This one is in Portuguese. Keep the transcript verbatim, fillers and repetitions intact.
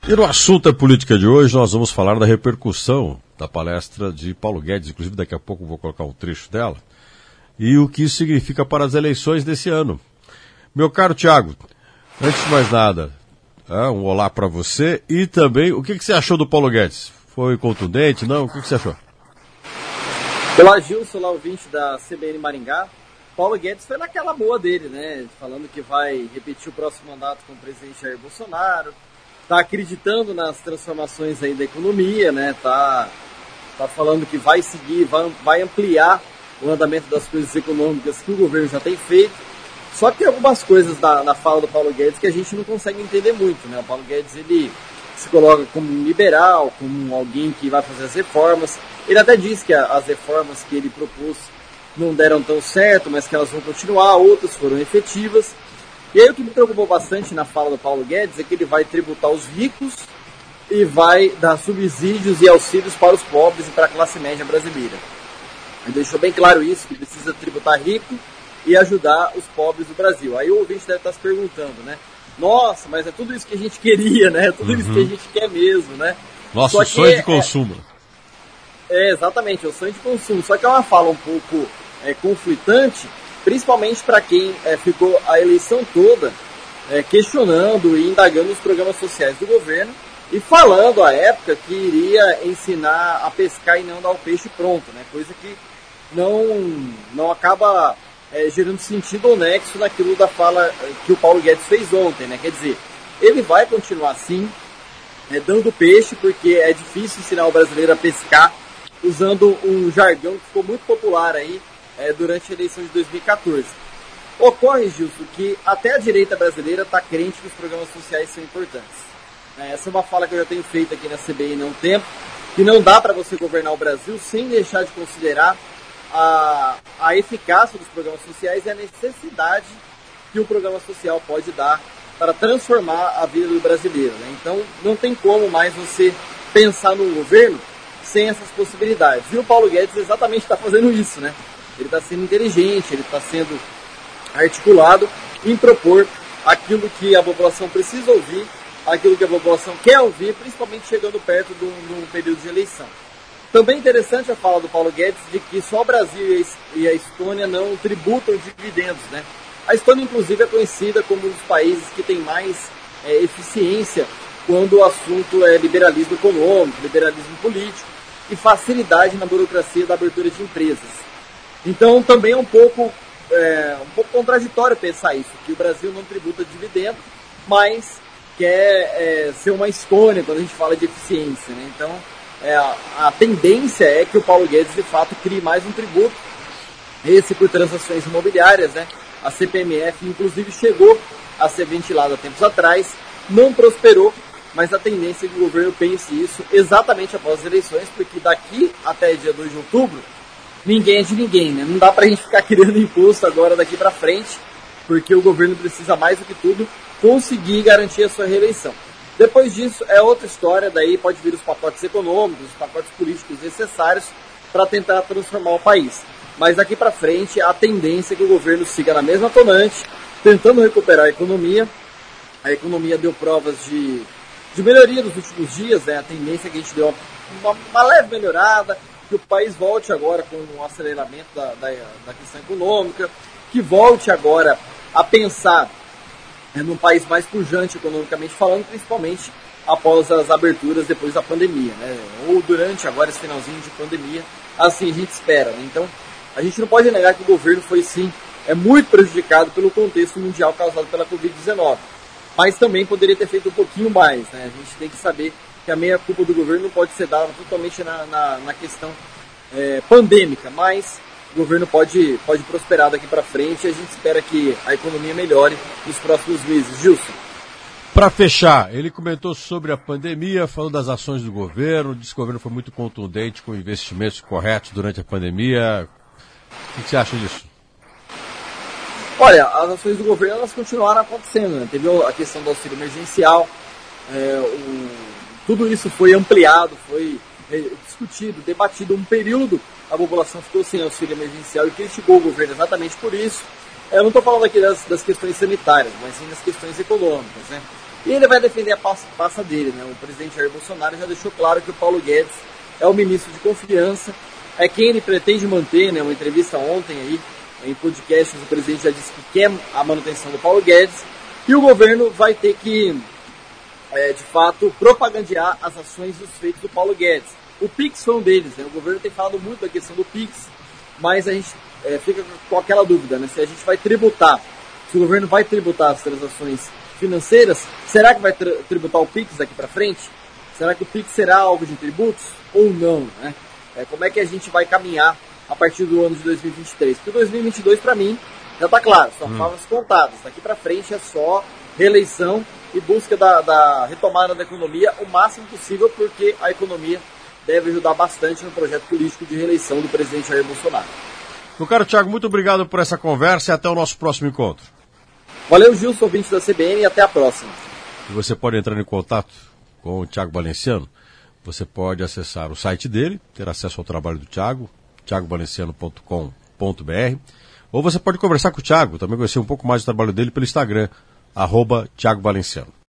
E no assunto da política de hoje, nós vamos falar da repercussão da palestra de Paulo Guedes, inclusive daqui a pouco eu vou colocar um trecho dela, e o que isso significa para as eleições desse ano. Meu caro Tiago, antes de mais nada, um olá para você e também, o que, que você achou do Paulo Guedes? Foi contundente, não? O que, que você achou? Olá, Gilson, olá, ouvinte da C B N Maringá. Paulo Guedes foi naquela boa dele, né? Falando que vai repetir o próximo mandato com o presidente Jair Bolsonaro. Tá acreditando nas transformações aí da economia, né? Tá, tá falando que vai seguir, vai, vai ampliar o andamento das coisas econômicas que o governo já tem feito. Só que tem algumas coisas na, na fala do Paulo Guedes que a gente não consegue entender muito, né? O Paulo Guedes, ele se coloca como um liberal, como alguém que vai fazer as reformas. Ele até diz que a, as reformas que ele propôs não deram tão certo, mas que elas vão continuar, outras foram efetivas. E aí o que me preocupou bastante na fala do Paulo Guedes é que ele vai tributar os ricos e vai dar subsídios e auxílios para os pobres e para a classe média brasileira. Ele deixou bem claro isso, que precisa tributar rico e ajudar os pobres do Brasil. Aí o ouvinte deve estar se perguntando, né? Nossa, mas é tudo isso que a gente queria, né? É tudo uhum. isso que a gente quer mesmo, né? Nosso sonho é, de consumo. É, é, exatamente, é o sonho de consumo. Só que é uma fala um pouco é, conflitante, principalmente para quem é, ficou a eleição toda é, questionando e indagando os programas sociais do governo e falando à época que iria ensinar a pescar e não dar o peixe pronto, né? Coisa que não, não acaba é, gerando sentido ou nexo naquilo da fala que o Paulo Guedes fez ontem, né? Quer dizer, ele vai continuar assim, é, dando peixe, porque é difícil ensinar o brasileiro a pescar usando um jargão que ficou muito popular aí É, durante a eleição de dois mil e quatorze. Ocorre, Gilson, que até a direita brasileira está crente que os programas sociais são importantes. É, essa é uma fala que eu já tenho feito aqui na C B N há um tempo, que não dá para você governar o Brasil sem deixar de considerar a, a eficácia dos programas sociais e a necessidade que o programa social pode dar para transformar a vida do brasileiro, né? Então, não tem como mais você pensar num governo sem essas possibilidades. E o Paulo Guedes exatamente está fazendo isso, né? Ele está sendo inteligente, ele está sendo articulado em propor aquilo que a população precisa ouvir, aquilo que a população quer ouvir, principalmente chegando perto de um, de um período de eleição. Também interessante a fala do Paulo Guedes de que só o Brasil e a Estônia não tributam dividendos, né? A Estônia, inclusive, é conhecida como um dos países que tem mais é, eficiência quando o assunto é liberalismo econômico, liberalismo político e facilidade na burocracia da abertura de empresas. Então, também é um pouco, é, um pouco contraditório pensar isso, que o Brasil não tributa dividendo, mas quer é, ser uma Estônia quando a gente fala de eficiência, né? Então, é, a, a tendência é que o Paulo Guedes, de fato, crie mais um tributo, esse por transações imobiliárias, né? A C P M F, inclusive, chegou a ser ventilada há tempos atrás, não prosperou, mas a tendência é que o governo pense isso exatamente após as eleições, porque daqui até dia dois de outubro, ninguém é de ninguém, né? Não dá pra gente ficar criando imposto agora daqui pra frente, porque o governo precisa mais do que tudo conseguir garantir a sua reeleição. Depois disso é outra história, daí pode vir os pacotes econômicos, os pacotes políticos necessários para tentar transformar o país. Mas daqui pra frente a tendência é que o governo siga na mesma tonante, tentando recuperar a economia. A economia deu provas de, de melhoria nos últimos dias, né? A tendência é que a gente deu uma, uma, uma leve melhorada, que o país volte agora com o aceleramento da, da, da questão econômica, que volte agora a pensar é, num país mais pujante economicamente falando, principalmente após as aberturas depois da pandemia, né? Ou durante agora esse finalzinho de pandemia, assim a gente espera, né? Então, a gente não pode negar que o governo foi sim é muito prejudicado pelo contexto mundial causado pela covid dezenove, mas também poderia ter feito um pouquinho mais, né? A gente tem que saber que a meia-culpa do governo não pode ser dada totalmente na, na, na questão é, pandêmica, mas o governo pode, pode prosperar daqui para frente e a gente espera que a economia melhore nos próximos meses. Gilson. Para fechar, ele comentou sobre a pandemia, falou das ações do governo, disse que o governo foi muito contundente com investimentos corretos durante a pandemia. O que você acha disso? Olha, as ações do governo elas continuaram acontecendo, né? Teve a questão do auxílio emergencial, é, o, tudo isso foi ampliado, foi é, discutido, debatido um período, a população ficou sem auxílio emergencial e criticou o governo exatamente por isso. Eu não estou falando aqui das, das questões sanitárias, mas sim das questões econômicas, né? E ele vai defender a pasta, pasta dele, né? O presidente Jair Bolsonaro já deixou claro que o Paulo Guedes é o ministro de confiança, é quem ele pretende manter, né? Uma entrevista ontem aí, em podcast, o presidente já disse que quer a manutenção do Paulo Guedes, e o governo vai ter que, é, de fato, propagandear as ações e os feitos do Paulo Guedes. O Pix foi um deles, né? O governo tem falado muito da questão do Pix, mas a gente é, fica com aquela dúvida, né? Se a gente vai tributar, se o governo vai tributar as transações financeiras, será que vai tributar o Pix daqui para frente? Será que o Pix será alvo de tributos ou não, né? É, como é que a gente vai caminhar a partir do ano de dois mil e vinte e três? Porque dois mil e vinte e dois, para mim, já está claro, são hum. favas contadas. Daqui para frente é só reeleição e busca da, da retomada da economia o máximo possível, porque a economia deve ajudar bastante no projeto político de reeleição do presidente Jair Bolsonaro. Meu caro Thiago, muito obrigado por essa conversa e até o nosso próximo encontro. Valeu, Gilson, ouvinte da C B N, e até a próxima. E você pode entrar em contato com o Thiago Valenciano. Você pode acessar o site dele, ter acesso ao trabalho do Thiago, thiago valenciano ponto com ponto b r, ou você pode conversar com o Thiago, também conhecer um pouco mais do trabalho dele pelo Instagram, arroba Thiago Valenciano.